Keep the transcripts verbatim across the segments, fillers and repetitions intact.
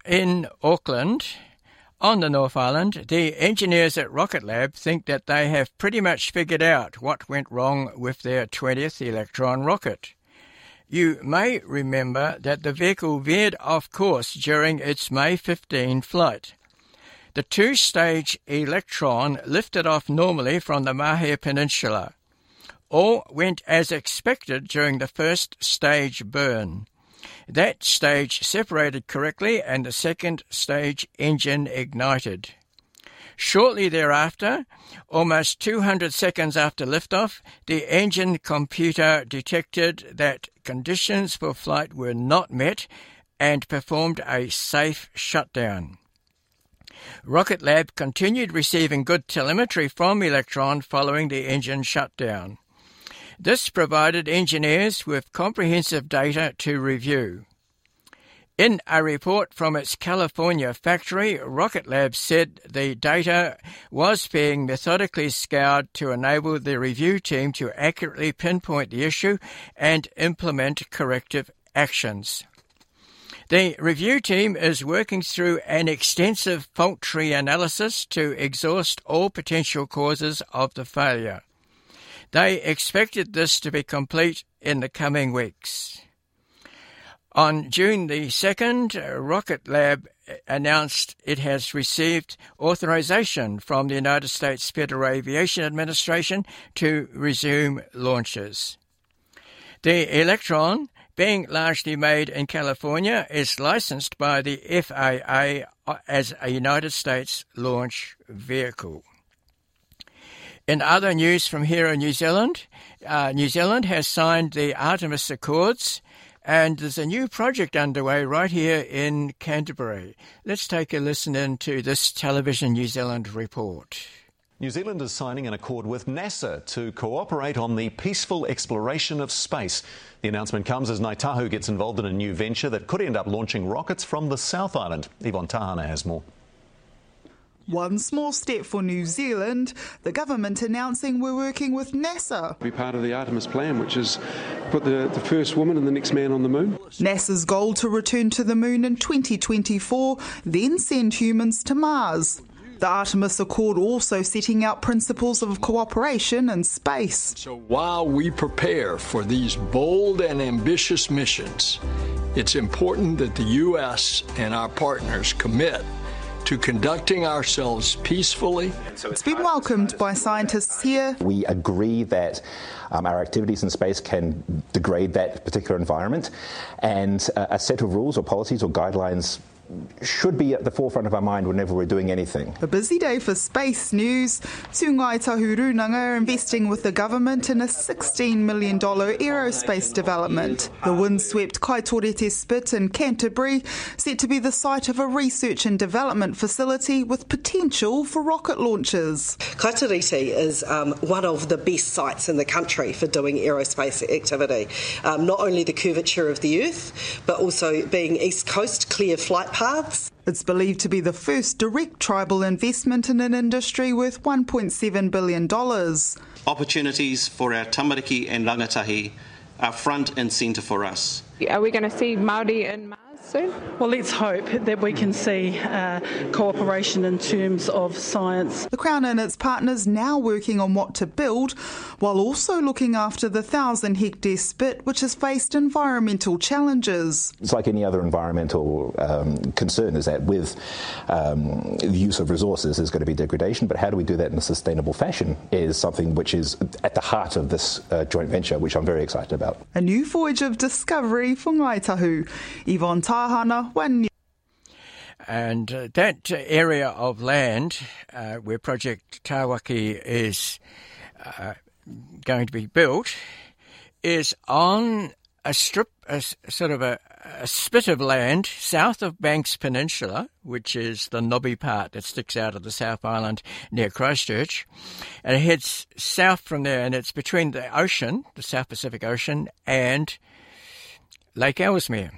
in Auckland, on the North Island, the engineers at Rocket Lab think that they have pretty much figured out what went wrong with their twentieth Electron rocket. You may remember that the vehicle veered off course during its May fifteenth flight. The two-stage Electron lifted off normally from the Mahia Peninsula. All went as expected during the first stage burn. That stage separated correctly and the second stage engine ignited. Shortly thereafter, almost two hundred seconds after liftoff, the engine computer detected that conditions for flight were not met and performed a safe shutdown. Rocket Lab continued receiving good telemetry from Electron following the engine shutdown. This provided engineers with comprehensive data to review. In a report from its California factory, Rocket Lab said the data was being methodically scoured to enable the review team to accurately pinpoint the issue and implement corrective actions. The review team is working through an extensive fault tree analysis to exhaust all potential causes of the failure. They expected this to be complete in the coming weeks. On June the second, Rocket Lab announced it has received authorization from the United States Federal Aviation Administration to resume launches. The Electron, being largely made in California, is licensed by the F A A as a United States launch vehicle. In other news from here in New Zealand, uh, New Zealand has signed the Artemis Accords, and there's a new project underway right here in Canterbury. Let's take a listen in to this Television New Zealand report. New Zealand is signing an accord with NASA to cooperate on the peaceful exploration of space. The announcement comes as Ngāi Tahu gets involved in a new venture that could end up launching rockets from the South Island. Yvonne Tahana has more. One small step for New Zealand, the government announcing we're working with NASA. Be part of the Artemis plan, which is put the, the first woman and the next man on the moon. NASA's goal to return to the moon in twenty twenty-four, then send humans to Mars. The Artemis Accord also setting out principles of cooperation in space. So while we prepare for these bold and ambitious missions, it's important that the U S and our partners commit to conducting ourselves peacefully. It's been welcomed by scientists here. We agree that um, our activities in space can degrade that particular environment, and uh, a set of rules or policies or guidelines should be at the forefront of our mind whenever we're doing anything. A busy day for space news. Ngāi Tahu Runanga are investing with the government in a sixteen million dollars aerospace development. The windswept Kaitorete Spit in Canterbury, set to be the site of a research and development facility with potential for rocket launches. Kaitorete is um, one of the best sites in the country for doing aerospace activity. Um, not only the curvature of the Earth, but also being East Coast, clear flight paths. It's believed to be the first direct tribal investment in an industry worth one point seven billion dollars. Opportunities for our tamariki and rangatahi are front and centre for us. Are we going to see Māori in Mars soon? Well, let's hope that we can see uh, cooperation in terms of science. The Crown and its partners now working on what to build, while also looking after the thousand hectare spit, which has faced environmental challenges. It's like any other environmental um, concern, is that with um, the use of resources there's going to be degradation, but how do we do that in a sustainable fashion is something which is at the heart of this uh, joint venture, which I'm very excited about. A new voyage of discovery for Ngāi Tahu. Yvonne Tahana, One News. And uh, that area of land uh, where Project Tāwaki is uh, going to be built is on a strip, a, sort of a, a spit of land south of Banks Peninsula, which is the knobby part that sticks out of the South Island near Christchurch, and it heads south from there, and it's between the ocean, the South Pacific Ocean, and Lake Ellesmere.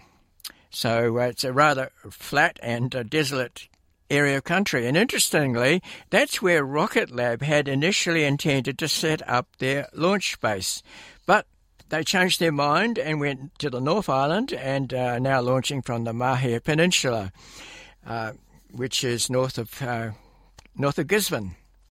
So uh, it's a rather flat and uh, desolate area of country. And interestingly, that's where Rocket Lab had initially intended to set up their launch base. But they changed their mind and went to the North Island and are now launching from the Mahia Peninsula. uh, which is north of uh, north of Gisborne.